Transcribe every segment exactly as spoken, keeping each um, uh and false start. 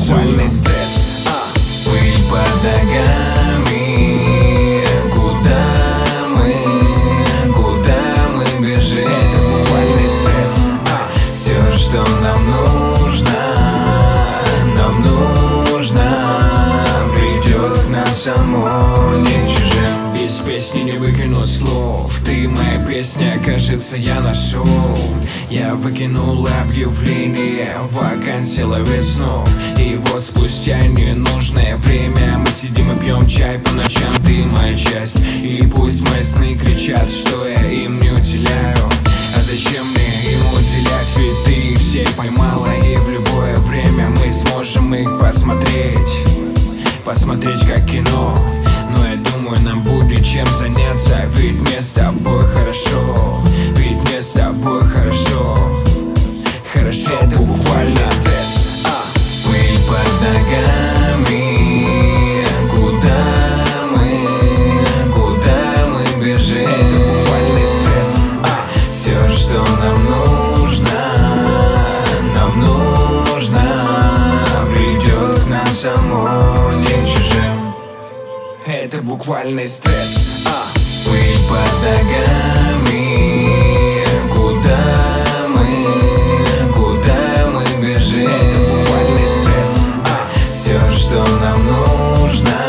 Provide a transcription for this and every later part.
буквальный стресс. а. Пыль под ногами, куда мы, куда мы бежим? Это буквальный стресс. а. Все, что нам нужно, нам нужно, придет к нам само, не чужим. Из песни не выкинуть слов, ты моя песня, кажется, я нашел. Я выкинул объявление, вакансия ловит снов. И вот спустя ненужное время мы сидим и пьем чай по ночам, ты моя часть. И пусть мои сны кричат, что я им не уделяю. А зачем мне им уделять, ведь ты их все поймала. И в любое время мы сможем их посмотреть, посмотреть как кино. Но я думаю, нам будет чем заняться, ведь мне с тобой хорошо, ведь мне с тобой хорошо, хорошо. Это буквально стресс. а. Пыль под ногами, куда мы, куда мы бежим? Это буквальный стресс. а. Все, что нам нужно, нам нужно, придет к нам само, не чужим. Это буквальный стресс. а. Пыль под ногами, куда мы, куда мы бежим? Это буквальный стресс. а. Все, что нам нужно,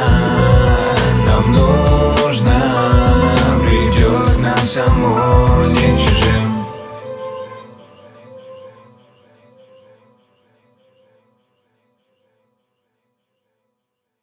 нам нужно, придет к нам само, не чужим.